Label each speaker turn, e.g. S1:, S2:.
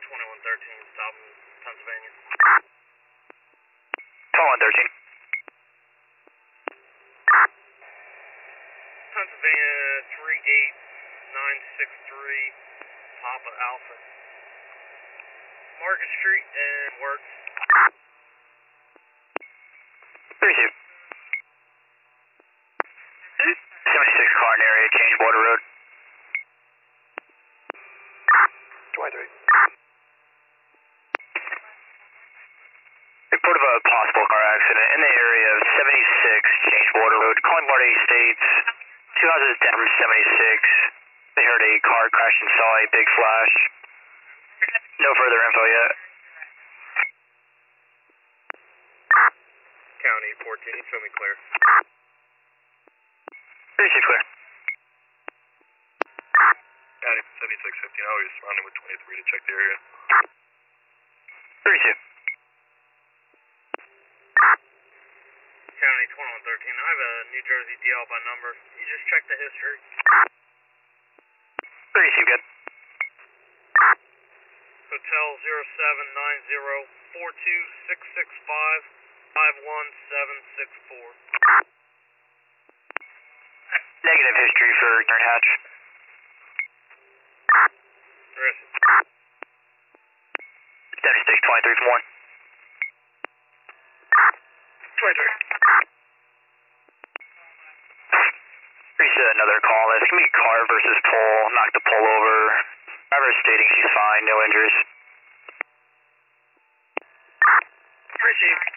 S1: 2113, stop in Pennsylvania.
S2: 2113.
S1: Pennsylvania 38963, Papa Alpha. Market Street and Works.
S2: 32. 76 car in area, change Water Road.
S3: 23.
S2: Report of a possible car accident in the area of 76 change Water Road. Calling Marty States. Two houses down from 76. They heard a car crash and saw a big flash. No further info yet.
S1: County 14, show me clear.
S2: 36 clear.
S3: County 7615, I was responding with 23 to check the area.
S2: 32.
S1: County 2113, I have a New Jersey DL by number. You just check the history.
S2: 32, good.
S1: Hotel 0790-42665-51764.
S2: Negative history for turn hatch.
S1: Where is it?
S2: 76 23 from 1.
S3: 23.
S2: Reset another call. It's going to be car versus pole. Knocked the pole over. Driver stating she's fine, no injuries.
S3: Received.